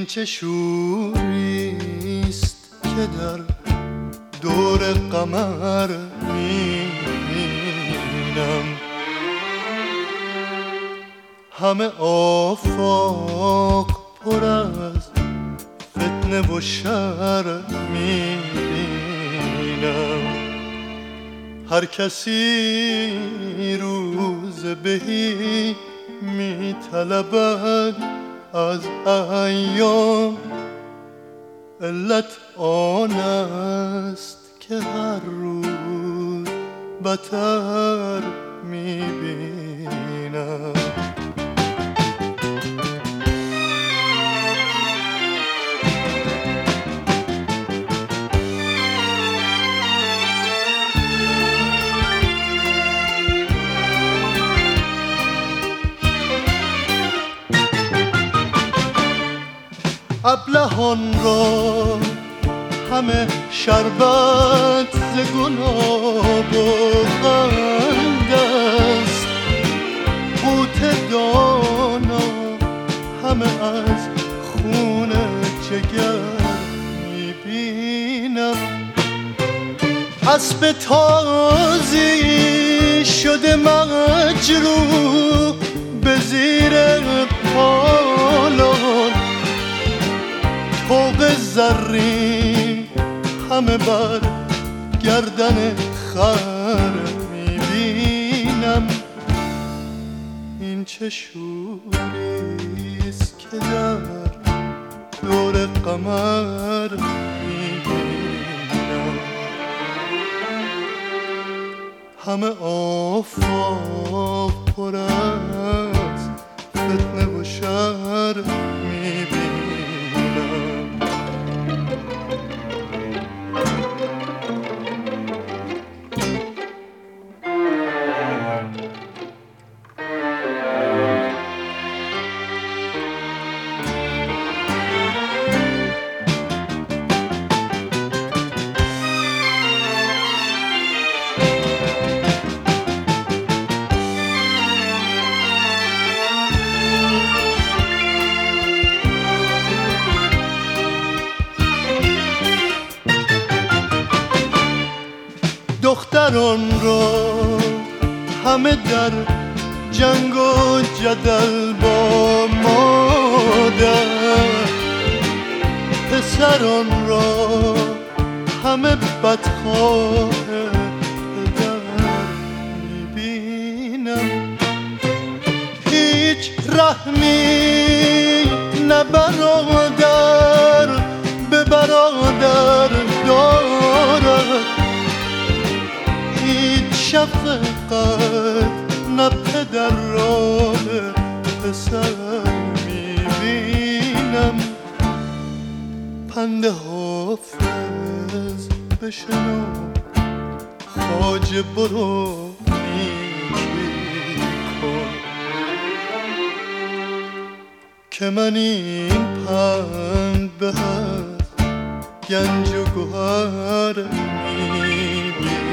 چه شوریست که در دور قمر میبینم، همه آفاق پر از فتنه و شر میبینم. هر کسی روز بهی میطلبد از ایام، علت آن است که هر روز بتر میبینم. ابلهان را همه شربت ز گلاب و قند است، قوت دانا همه از خون جگر میبینم. اسب تازی شده مجروح به زیر پالان، طوق زرین همه بر گردن خر میبینم. این چه شوریست که در دور قمر میبینم، همه آفاق پر از فتنه و شر میبینم. دختران را همه در جنگ و جدل با مادر، پسران را همه بدخواه پدر میبینم. هیچ رحمی نه برادر به برادر دارد، شفقت نه پدر را به پسر میبینم. پند حافظ بشنو خواجه برو نیکی کن، که من این پند به از گنج و گوهر میبینم.